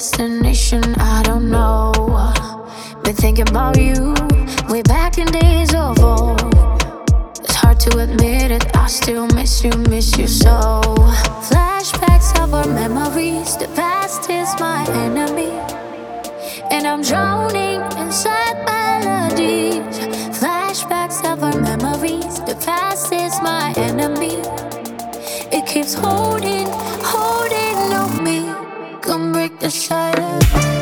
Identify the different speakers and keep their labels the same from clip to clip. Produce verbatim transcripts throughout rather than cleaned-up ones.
Speaker 1: destination, I don't know. Been thinking about you way back in days of old. It's hard to admit it, I still miss you, miss you so. Flashbacks of our memories, the past is my enemy, and I'm drowning in sad melodies. Flashbacks of our memories, the past is my enemy. It keeps holding, holding on me. Come break the silence.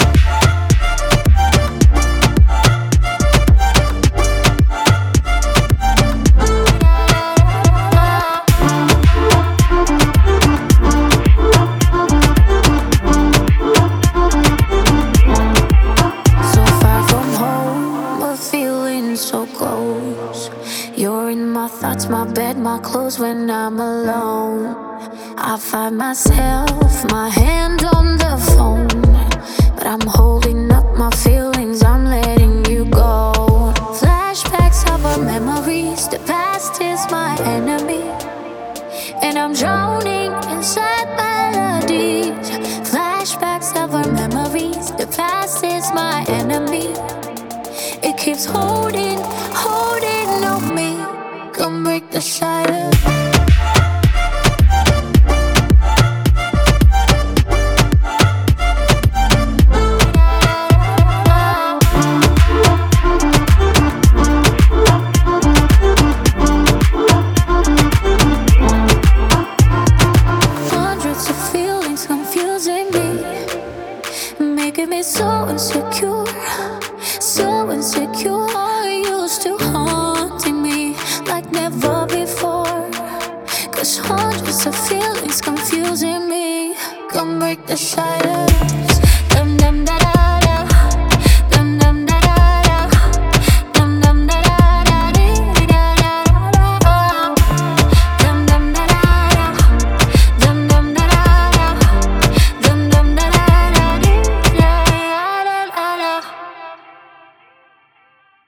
Speaker 1: So close. You're in my thoughts, my bed, my clothes when I'm alone. I find myself, my hand on the phone, but I'm holding up my feelings, I'm letting you go. Flashbacks of our memories, the past is my enemy, and I'm drowning in sad melodies. Flashbacks of our memories, the past is my enemy. It keeps holding, holding on me. Come break the silence. Hundreds of feelings confusing me, making me so insecure. So insecure, used to haunting me like never before. Cause hundreds of feelings confusing me. Come break the silence.